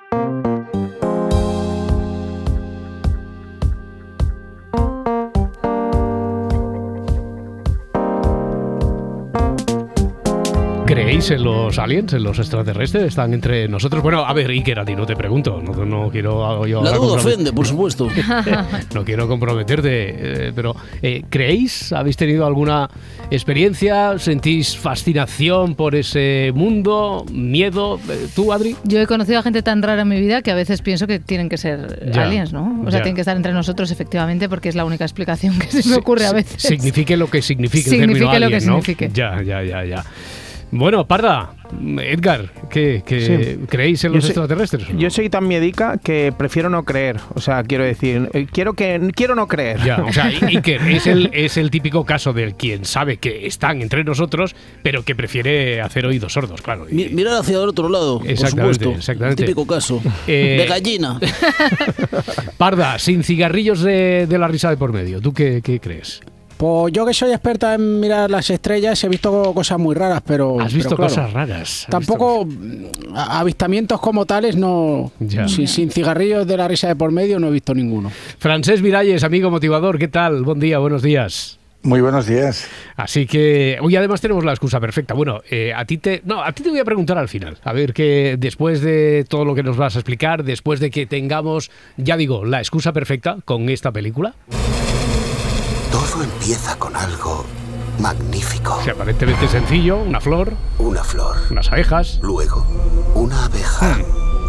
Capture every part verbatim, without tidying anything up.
¿Creéis en los aliens, en los extraterrestres? ¿Están entre nosotros? Bueno, a ver, Iker, a ti no te pregunto. No, no quiero yo... La duda ofende, por supuesto. No quiero comprometerte, eh, pero eh, ¿creéis? ¿Habéis tenido alguna experiencia? ¿Sentís fascinación por ese mundo? ¿Miedo? Eh, ¿Tú, Adri? Yo he conocido a gente tan rara en mi vida que a veces pienso que tienen que ser Ya, aliens, ¿no? O sea, ya. tienen que estar entre nosotros, efectivamente, porque es la única explicación que se me ocurre a veces. Signifique lo que signifique el Signifique término lo alien, que ¿no? signifique. Ya, ya, ya, ya. Bueno, Parda, Edgar, ¿qué, qué Sí. creéis en Yo los soy- extraterrestres? o no? Yo soy tan miedica que prefiero no creer. O sea, quiero decir, eh, quiero que quiero no creer. Ya, o sea, Iker es el, es el típico caso del quien sabe que están entre nosotros, pero que prefiere hacer oídos sordos, claro. Y- Mi- Mirar hacia el otro lado, por Exactamente, supuesto. exactamente. Típico caso. Eh, de gallina. Parda, sin cigarrillos de, de la risa de por medio, ¿tú qué, qué crees? Pues yo que soy experta en mirar las estrellas, he visto cosas muy raras, pero... ¿Has visto pero claro, cosas raras? ¿Has Tampoco mm, a- avistamientos como tales, no... Ya. Sin, sin cigarrillos de la risa de por medio no he visto ninguno. visto? Francés Miralles, amigo motivador, ¿qué tal? Buen día, buenos días. Muy buenos días. Así que hoy además tenemos la excusa perfecta. Bueno, eh, a ti te no, a ti te voy a preguntar al final. A ver que después de todo lo que nos vas a explicar, después de que tengamos, ya digo, la excusa perfecta con esta película, Todo empieza con algo magnífico. que aparentemente sencillo, una flor, Una flor. unas abejas. Luego, una abeja.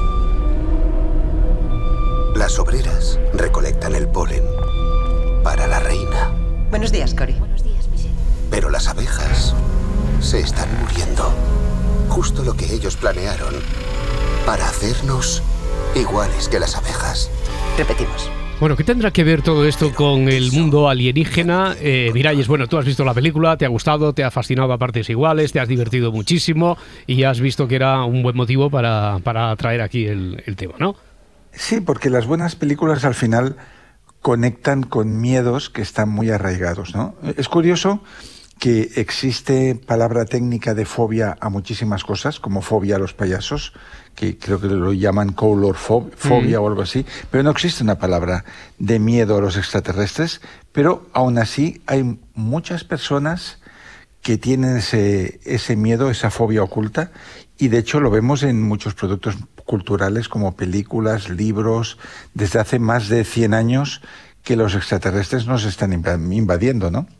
Las obreras recolectan el polen para la reina. Buenos días, Cory. Pero las abejas se están muriendo. Justo lo que ellos planearon para hacernos iguales que las abejas. Repetimos. Bueno, ¿qué tendrá que ver todo esto con el mundo alienígena? Eh, Miralles, bueno, tú has visto la película, te ha gustado, te ha fascinado a partes iguales, te has divertido muchísimo y has visto que era un buen motivo para, para traer aquí el, el tema, ¿no? Sí, porque las buenas películas al final conectan con miedos que están muy arraigados, ¿no? Es curioso que existe palabra técnica de fobia a muchísimas cosas, como fobia a los payasos, que creo que lo llaman colorfobia mm. o algo así, pero no existe una palabra de miedo a los extraterrestres, pero aún así hay muchas personas que tienen ese, ese miedo, esa fobia oculta, y de hecho lo vemos en muchos productos culturales como películas, libros, desde hace más de cien años que los extraterrestres nos están invadiendo, ¿no?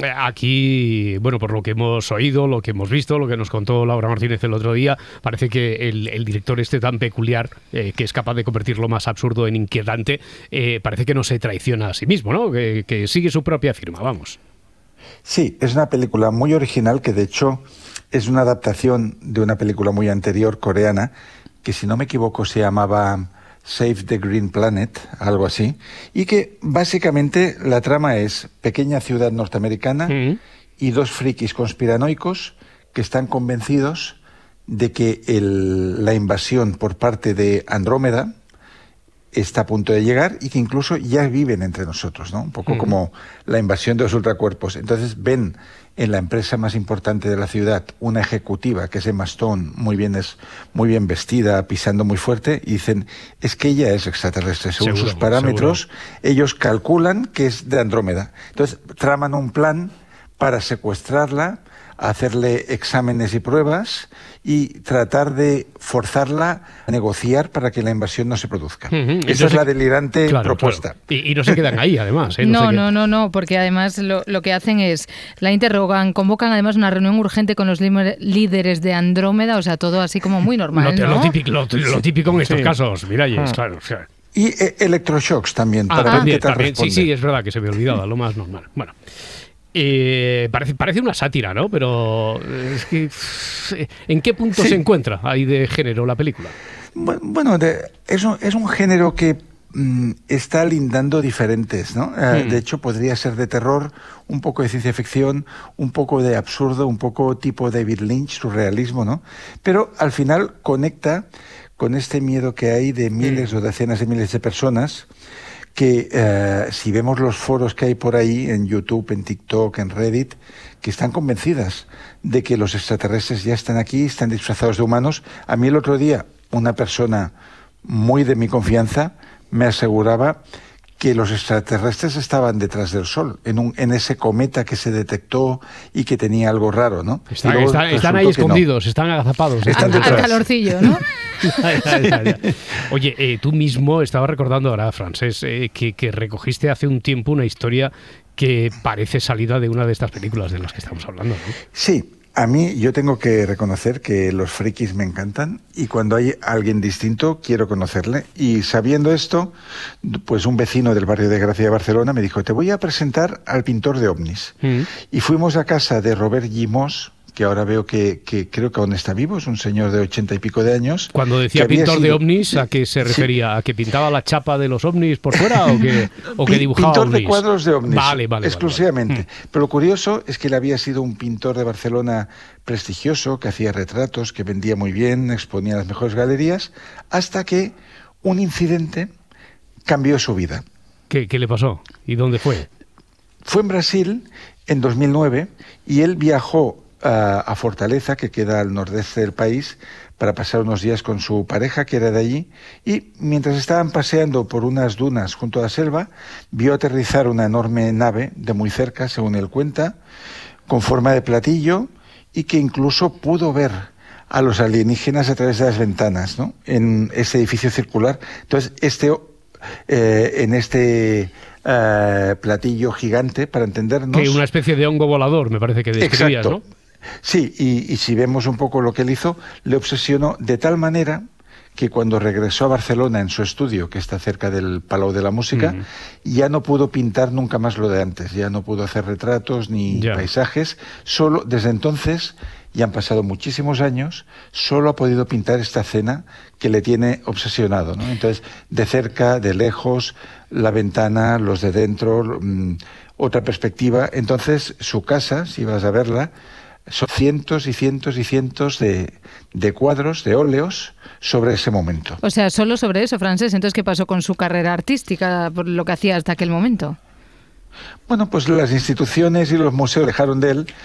Aquí, bueno, por lo que hemos oído, lo que hemos visto, lo que nos contó Laura Martínez el otro día, parece que el, el director este tan peculiar, eh, que es capaz de convertir lo más absurdo en inquietante, eh, parece que no se traiciona a sí mismo, ¿no? Que, que sigue su propia firma, vamos. Sí, es una película muy original que de hecho es una adaptación de una película muy anterior coreana que, si no me equivoco, se llamaba Save the Green Planet, algo así, y que básicamente la trama es pequeña ciudad norteamericana mm. y dos frikis conspiranoicos que están convencidos de que el, la invasión por parte de Andrómeda está a punto de llegar y que incluso ya viven entre nosotros, ¿no? Un poco mm. como la invasión de los ultracuerpos. Entonces ven en la empresa más importante de la ciudad una ejecutiva, que es Emma Stone, muy bien, es, muy bien vestida, pisando muy fuerte, y dicen, es que ella es extraterrestre. Según seguro, sus parámetros, seguro. Ellos calculan que es de Andrómeda. Entonces traman un plan para secuestrarla, hacerle exámenes y pruebas y tratar de forzarla a negociar para que la invasión no se produzca. Uh-huh. Esa Entonces, es la delirante claro, propuesta. Claro. Y, y no se quedan ahí, además. ¿eh? No, no, no, no, no, porque además lo, lo que hacen es, la interrogan, convocan además una reunión urgente con los líderes de Andrómeda, o sea, todo así como muy normal, lo, ¿no? Lo típico, lo, lo típico en estos sí. casos, Miralles, ah. claro. O sea. Y eh, electroshocks también, para ah, ver también, qué tal también. responde. Sí, sí, es verdad que se me olvidaba, lo más normal. Bueno. Eh, parece, parece una sátira, ¿no? Pero es que, ¿en qué punto sí. se encuentra ahí de género la película? Bueno, de, es, un, es un género que mm, está lindando diferentes, ¿no? Eh, mm. De hecho, podría ser de terror, un poco de ciencia ficción, un poco de absurdo, un poco tipo David Lynch, surrealismo, ¿no? Pero al final conecta con este miedo que hay de miles mm. o decenas de miles de personas que eh, si vemos los foros que hay por ahí en YouTube, en TikTok, en Reddit, que están convencidas de que los extraterrestres ya están aquí, están disfrazados de humanos. A mí el otro día una persona muy de mi confianza, me aseguraba que los extraterrestres estaban detrás del Sol, en, un, en ese cometa que se detectó y que tenía algo raro, ¿no? Están, están, están ahí escondidos, no. están agazapados. Están al, al calorcillo, ¿no? ya, ya, ya, ya. Oye, eh, tú mismo estabas recordando ahora, Francés, eh, que, que recogiste hace un tiempo una historia que parece salida de una de estas películas de las que estamos hablando, ¿no? Sí. A mí, yo tengo que reconocer que los frikis me encantan y cuando hay alguien distinto quiero conocerle. Y sabiendo esto, pues un vecino del barrio de Gracia de Barcelona me dijo, te voy a presentar al pintor de ovnis. Mm. Y fuimos a casa de Robert Llimós, que ahora veo que, que creo que aún está vivo, es un señor de ochenta y pico de años. Cuando decía pintor sido... de ovnis, ¿a qué se refería? Sí. ¿A que pintaba la chapa de los ovnis por fuera o que, o que dibujaba pintor ovnis? De cuadros de ovnis, vale, vale, exclusivamente. Vale, vale. Pero lo curioso es que él había sido un pintor de Barcelona prestigioso, que hacía retratos, que vendía muy bien, exponía en las mejores galerías, hasta que un incidente cambió su vida. ¿Qué, qué le pasó? ¿Y dónde fue? Fue en Brasil en dos mil nueve y él viajó a, a Fortaleza, que queda al nordeste del país, para pasar unos días con su pareja, que era de allí, y mientras estaban paseando por unas dunas junto a la selva, vio aterrizar una enorme nave de muy cerca, según él cuenta, con forma de platillo, y que incluso pudo ver a los alienígenas a través de las ventanas, ¿no?, en ese edificio circular. Entonces, este, eh, en este eh, platillo gigante, para entendernos... Que una especie de hongo volador, me parece que describías, ¿no? Sí, y, y si vemos un poco lo que él hizo, le obsesionó de tal manera que cuando regresó a Barcelona en su estudio, que está cerca del Palau de la Música, mm. ya no pudo pintar nunca más lo de antes, ya no pudo hacer retratos ni ya. paisajes, solo desde entonces, ya han pasado muchísimos años, solo ha podido pintar esta escena que le tiene obsesionado, ¿no? Entonces, de cerca, de lejos, la ventana, los de dentro, mmm, otra perspectiva. Entonces, su casa, si vas a verla, son cientos y cientos y cientos de, de cuadros, de óleos, sobre ese momento. O sea, solo sobre eso, Francés. Entonces, ¿qué pasó con su carrera artística, por lo que hacía hasta aquel momento? Bueno, pues las instituciones y los museos dejaron de él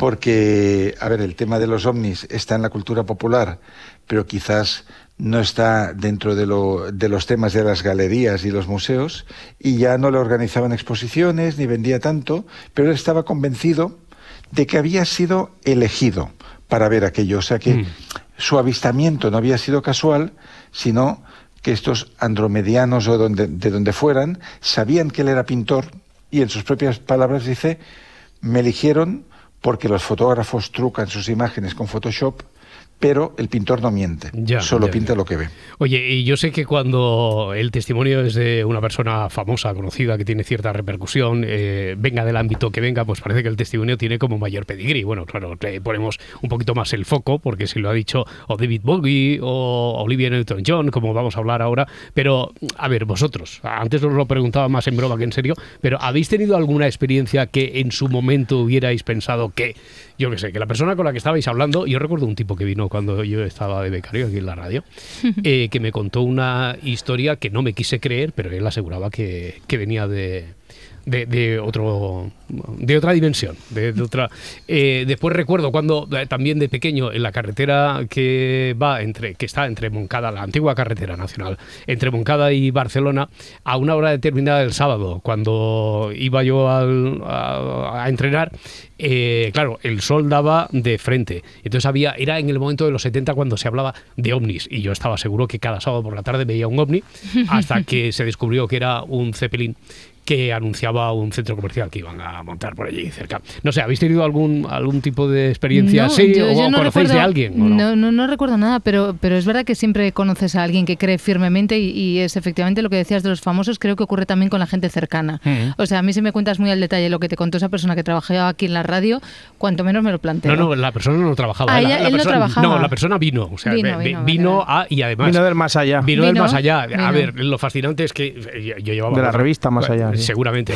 porque, a ver, el tema de los ovnis está en la cultura popular, pero quizás no está dentro de, lo, de los temas de las galerías y los museos, y ya no le organizaban exposiciones ni vendía tanto, pero él estaba convencido de que había sido elegido para ver aquello, o sea que mm. su avistamiento no había sido casual, sino que estos andromedianos o donde, de donde fueran sabían que él era pintor y en sus propias palabras dice, me eligieron porque los fotógrafos trucan sus imágenes con Photoshop, pero el pintor no miente, ya, solo ya, pinta ya. lo que ve. Oye, y yo sé que cuando el testimonio es de una persona famosa, conocida, que tiene cierta repercusión, eh, venga del ámbito que venga, pues parece que el testimonio tiene como mayor pedigrí. Bueno, claro, le ponemos un poquito más el foco, porque si lo ha dicho o David Bowie o Olivia Newton-John, como vamos a hablar ahora, pero, a ver, vosotros, antes os lo preguntaba más en broma que en serio, pero ¿habéis tenido alguna experiencia que en su momento hubierais pensado que, yo qué sé, que la persona con la que estabais hablando, yo recuerdo un tipo que vino cuando yo estaba de becario aquí en la radio, eh, que me contó una historia que no me quise creer, pero él aseguraba que, que venía de, de, de otro de otra dimensión, de, de otra. Eh, después recuerdo cuando eh, también de pequeño en la carretera que va entre que está entre Montcada, la antigua carretera nacional, entre Montcada y Barcelona, a una hora determinada del sábado, cuando iba yo al, a, a entrenar. Eh, claro, el sol daba de frente. Entonces había, era en el momento de los setenta cuando se hablaba de ovnis. Y yo estaba seguro que cada sábado por la tarde veía un ovni, hasta que se descubrió que era un Zeppelin que anunciaba un centro comercial que iban a montar por allí cerca. No sé, ¿habéis tenido algún algún tipo de experiencia no, así? Yo, ¿O yo no conocéis recuerdo, de alguien? ¿O no? No, no, no recuerdo nada, pero, pero es verdad que siempre conoces a alguien que cree firmemente y, y es efectivamente lo que decías de los famosos, creo que ocurre también con la gente cercana. Uh-huh. O sea, a mí si me cuentas muy al detalle lo que te contó esa persona que trabajaba aquí en la radio, cuanto menos me lo planteo. No, no, la persona no trabajaba. Ah, la, ella, la él persona, no trabajaba. No, la persona vino. O sea, vino, vino, vino vale, a, y además... Vino del más allá. Vino, vino del más allá. Vino. A ver, lo fascinante es que yo, yo llevaba... De la revista Más Allá. Sí. Seguramente.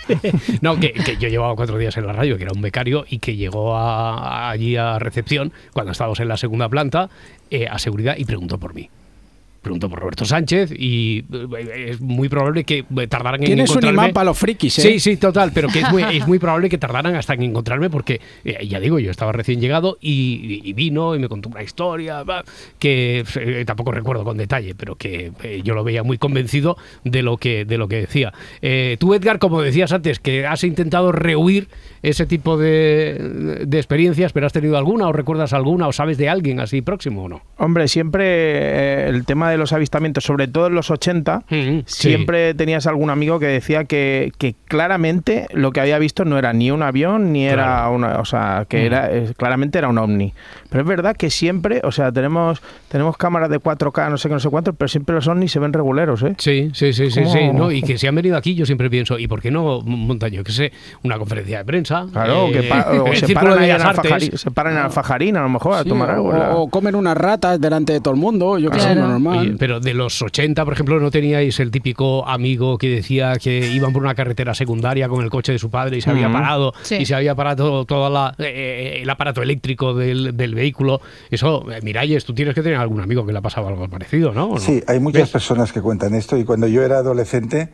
No, que, que yo llevaba cuatro días en la radio, que era un becario, y que llegó a, a, allí a recepción, cuando estábamos en la segunda planta, eh, a seguridad, y preguntó por mí. pregunto por Roberto Sánchez y es muy probable que tardaran en Tienes encontrarme. un imán para los frikis, ¿eh? Sí, sí, total, pero que es muy, es muy probable que tardaran hasta en encontrarme porque, eh, ya digo, yo estaba recién llegado y, y vino y me contó una historia bah, que eh, tampoco recuerdo con detalle, pero que eh, yo lo veía muy convencido de lo que, de lo que decía. Eh, tú, Edgar, como decías antes, que has intentado rehuir ese tipo de, de experiencias, pero ¿has tenido alguna o recuerdas alguna o sabes de alguien así próximo o no? Hombre, siempre eh, el tema de los avistamientos, sobre todo en los ochenta, Mm-hmm, siempre sí. tenías algún amigo que decía que, que claramente lo que había visto no era ni un avión ni era Claro. una, o sea, que Mm. era eh, claramente era un ovni. Pero es verdad que siempre, o sea, tenemos tenemos cámaras de cuatro K, no sé qué, no sé cuántos, pero siempre los ovnis se ven reguleros, ¿eh? Sí, sí, sí, sí, ¿Cómo? sí, ¿no? Y que si han venido aquí, yo siempre pienso, ¿y por qué no montan, yo qué sé, una conferencia de prensa? Claro, eh, que pa o el se Círculo paran, de ahí en Bellas Artes. Alfajarín, se paran en Alfajarín, a lo mejor, a Sí, tomar algo. o, la- o comen unas ratas delante de todo el mundo, yo qué sé, Claro. lo normal. Oye, pero de los ochenta, por ejemplo, ¿no teníais el típico amigo que decía que iban por una carretera secundaria con el coche de su padre y se había Ujú. parado Sí. y se había parado todo la, eh, el aparato eléctrico del, del vehículo? Eso, eh, Miralles, tú tienes que tener algún amigo que le ha pasado algo parecido, ¿no? ¿O no? Sí, hay muchas ¿Ves? personas que cuentan esto y cuando yo era adolescente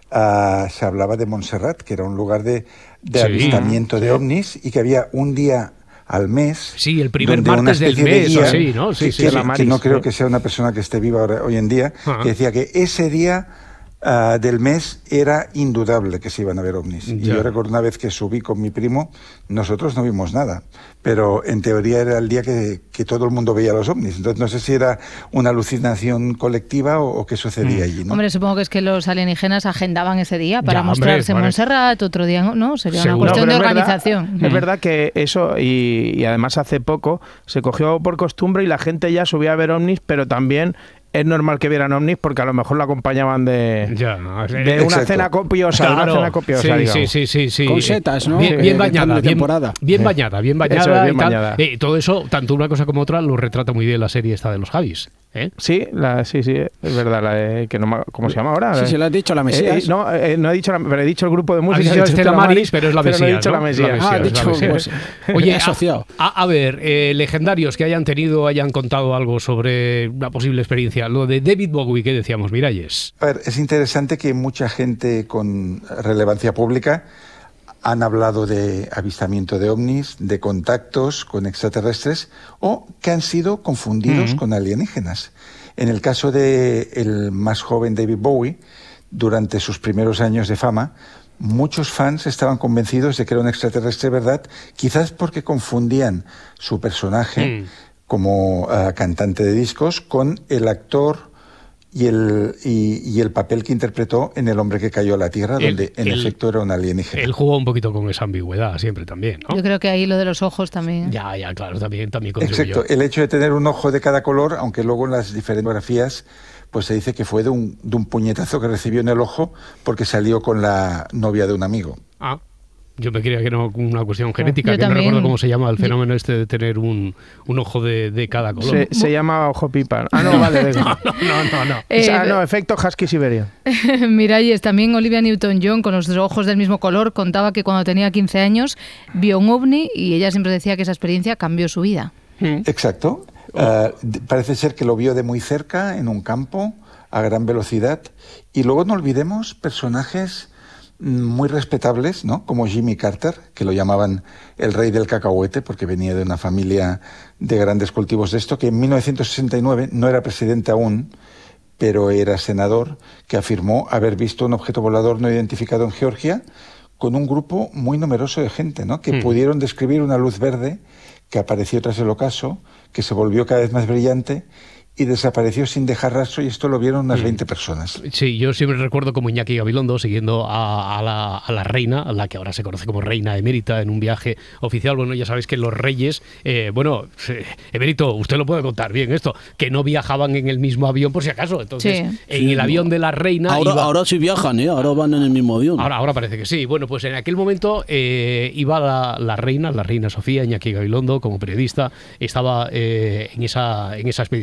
ah, se hablaba de Montserrat, que era un lugar de, de Sí. avistamiento de ovnis y que había un día al mes. Sí, el primer donde una martes del especie de mes, guía, así, ¿no? Sí, que, sí, que- sí. que Maris, no creo sí. que sea una persona que esté viva ahora- hoy en día, Ajá. que decía que ese día ah, del mes era indudable que se iban a ver ovnis. Y Ya. yo recuerdo una vez que subí con mi primo, nosotros no vimos nada, pero en teoría era el día que, que todo el mundo veía los ovnis. Entonces no sé si era una alucinación colectiva o, o qué sucedía allí, ¿no? Hombre, supongo que es que los alienígenas agendaban ese día para Ya, hombre, mostrarse en vale. Montserrat, otro día no, sería Seguro. una cuestión No, de pero es verdad- organización. Es verdad que eso, y, y además hace poco, se cogió por costumbre y la gente ya subía a ver ovnis, pero también es normal que vieran ovnis porque a lo mejor lo acompañan de, Ya, de una Exacto. cena copiosa, de una Claro, cena copiosa, sí, sí, digamos. sí, sí, sí. Con setas, ¿no? Bien, Que- bien que bañada, están de bien, temporada. bien Sí. bañada, bien bañada. Eso es, bien y tal. bañada. Eh, todo eso, tanto una cosa como otra, lo retrata muy bien la serie esta de los Javis. ¿eh? Sí, la, sí, sí, es verdad, la de- que no me- ¿cómo se llama ahora? Sí, sí, lo has dicho, la Eh, Mesías. eh, no, eh, no he dicho, la, pero he dicho el grupo de música. dicho he dicho Estela Estela Maris, pero es la no he Mesías, dicho ¿no? la Mesías. La Ah, Mesías, has dicho, la pues, Oye, he asociado. A, a ver, eh, legendarios que hayan tenido, hayan contado algo sobre una posible experiencia. Lo de David Bowie, ¿qué decíamos, Miralles? A ver, es interesante que mucha gente con relevancia pública han hablado de avistamiento de ovnis, de contactos con extraterrestres o que han sido confundidos con alienígenas. En el caso de el más joven David Bowie, durante sus primeros años de fama, muchos fans estaban convencidos de que era un extraterrestre, ¿verdad? Quizás porque confundían su personaje Mm. como ah, cantante de discos con el actor y el, y, y el papel que interpretó en El hombre que cayó a la Tierra, El- donde en el- efecto era un alienígena. Él jugó un poquito con esa ambigüedad siempre también, ¿no? Yo creo que ahí lo de los ojos también. Ya, ya, claro, también, también contribuyó. Exacto, el hecho de tener un ojo de cada color, aunque luego en las diferentes fotografías pues se dice que fue de un, de un puñetazo que recibió en el ojo porque salió con la novia de un amigo. Ah, yo me creía que era una cuestión genética, Yo que no también. recuerdo cómo se llama el fenómeno este de tener un, un ojo de, de cada color. Se, se llama ojo pipa. Ah, no, vale. venga. No, no, no, no. O sea, Eh, no, efecto Husky Siberia. Miralles, también Olivia Newton-John, con los ojos del mismo color, contaba que cuando tenía quince años vio un ovni y ella siempre decía que esa experiencia cambió su vida. Exacto. Ah, de- parece ser que lo vio de muy cerca, en un campo, a gran velocidad. Y luego no olvidemos personajes mm, muy respetables, ¿no? Como Jimmy Carter, que lo llamaban el rey del cacahuete, porque venía de una familia de grandes cultivos de esto, que en mil novecientos sesenta y nueve no era presidente aún, pero era senador, que afirmó haber visto un objeto volador no identificado en Georgia con un grupo muy numeroso de gente, ¿no? Que Mm. pudieron describir una luz verde que apareció tras el ocaso, que se volvió cada vez más brillante y desapareció sin dejar rastro, y esto lo vieron unas veinte personas. Sí, yo siempre recuerdo como Iñaki Gabilondo siguiendo a, a la, a la reina, a la que ahora se conoce como reina emérita, en un viaje oficial. Bueno, ya sabéis que los reyes, eh, bueno, eh, emérito, usted lo puede contar bien esto, que no viajaban en el mismo avión por si acaso. Entonces, Sí. en Sí, el avión de la reina... Ahora, iba- ahora sí viajan, ¿eh? Ahora van en el mismo avión. Ahora, ahora parece que sí. Bueno, pues en aquel momento eh, iba la, la reina, la reina Sofía, Iñaki Gabilondo, como periodista, estaba eh, en, esa, en esa expedición, en esa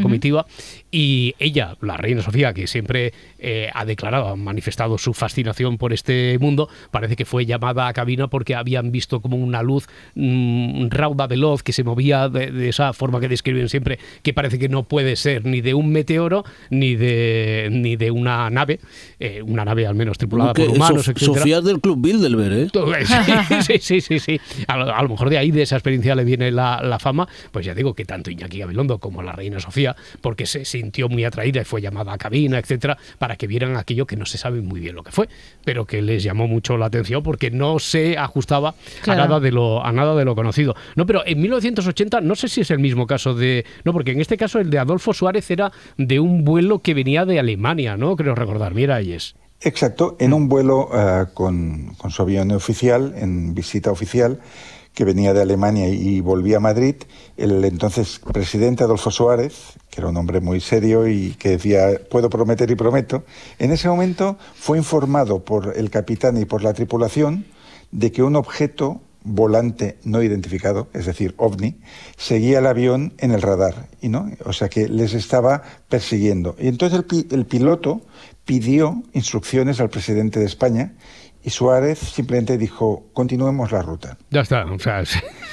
uh-huh. comitiva, y ella, la reina Sofía, que siempre eh, ha declarado, ha manifestado su fascinación por este mundo, parece que fue llamada a cabina porque habían visto como una luz mmm, rauda, veloz, que se movía de, de esa forma que describen siempre, que parece que no puede ser ni de un meteoro ni de ni de una nave, eh, una nave al menos tripulada que por humanos, Sof- etcétera. Sofía es del Club Bilderberg, ¿eh? Sí, sí, sí, sí. A lo, a lo mejor de ahí, de esa experiencia, le viene la, la fama. Pues ya digo que tanto Iñaki Gabilondo como la reina Sofía, porque se sintió muy atraída y fue llamada a cabina, etcétera, para que vieran aquello que no se sabe muy bien lo que fue, pero que les llamó mucho la atención porque no se ajustaba claro. a nada de lo a nada de lo conocido. No, pero en mil novecientos ochenta no sé si es el mismo caso de, no, porque en este caso el de Adolfo Suárez era de un vuelo que venía de Alemania, ¿no? Creo recordar, Miralles. Exacto, en un vuelo uh, con, con su avión oficial, en visita oficial, que venía de Alemania y volvía a Madrid, el entonces presidente Adolfo Suárez, que era un hombre muy serio y que decía, puedo prometer y prometo, en ese momento fue informado por el capitán y por la tripulación de que un objeto volante no identificado, es decir, ovni, seguía el avión en el radar, y no, o sea que les estaba persiguiendo. Y entonces el, pi- el piloto pidió instrucciones al presidente de España y Suárez simplemente dijo, continuemos la ruta. Ya está, o sea,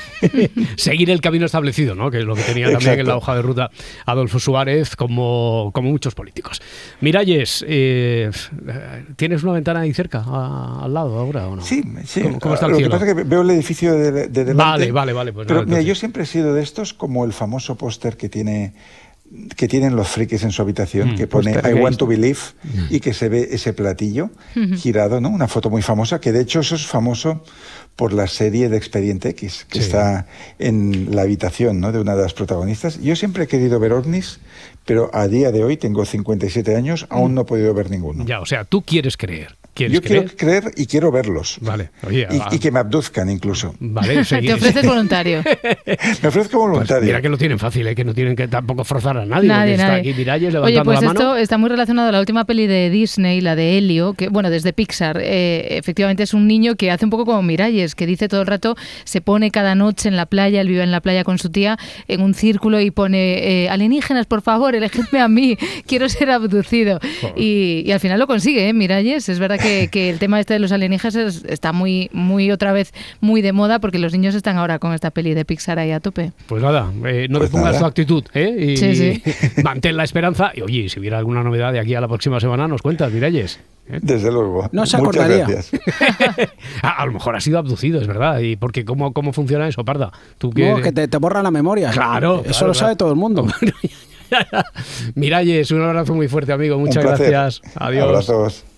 seguir el camino establecido, ¿no? Que es lo que tenía también Exacto. en la hoja de ruta Adolfo Suárez, como, como muchos políticos. Miralles, eh, ¿tienes una ventana ahí cerca, a, al lado ahora o no? Sí, sí. ¿Cómo, cómo está el lo cielo? que pasa es que veo el edificio de, de delante. Vale, vale, vale. Pues pero nada, mira, yo siempre he sido de estos como el famoso póster que tiene... que tienen los frikis en su habitación, mm, que pone I want to believe, mm. y que se ve ese platillo mm-hmm. girado, ¿no? Una foto muy famosa, que de hecho eso es famoso por la serie de Expediente X, que sí. está en la habitación, ¿no? de una de las protagonistas. Yo siempre he querido ver ovnis, pero a día de hoy, tengo cincuenta y siete años, aún no he podido ver ninguno. Ya, o sea, tú quieres creer. Yo creer? quiero creer y quiero verlos. Vale. Oye, y, y que me abduzcan incluso. Vale, te ofreces voluntario. Me ofrezco voluntario. Pues mira que lo tienen fácil, ¿eh? Que no tienen que tampoco forzar a nadie. Nadie, está nadie. Aquí Miralles levantando Oye, pues la mano. Esto está muy relacionado a la última peli de Disney, la de Helio, que bueno, desde Pixar. Eh, efectivamente es un niño que hace un poco como Miralles, que dice todo el rato, se pone cada noche en la playa, él vive en la playa con su tía, en un círculo y pone, eh, alienígenas, por favor, elegidme a mí, quiero ser abducido. Oh. Y, y al final lo consigue, ¿eh? Miralles. Es verdad que, que el tema de los alienígenas está muy, muy otra vez muy de moda porque los niños están ahora con esta peli de Pixar ahí a tope. Pues nada, eh, no pues depongas nada. tu actitud, ¿eh? Y, sí, sí. mantén la esperanza. Y oye, si hubiera alguna novedad de aquí a la próxima semana, nos cuentas, Miralles. ¿Eh? Desde luego. No se Muchas acordaría. gracias. a, a lo mejor ha sido abducido, es verdad. Y porque cómo, cómo funciona eso, Parda. ¿Tú qué... No, que te, te borra la memoria. Claro. Eso claro, lo claro. sabe todo el mundo. Miralles, un abrazo muy fuerte, amigo. Muchas gracias. Adiós. Abrazos.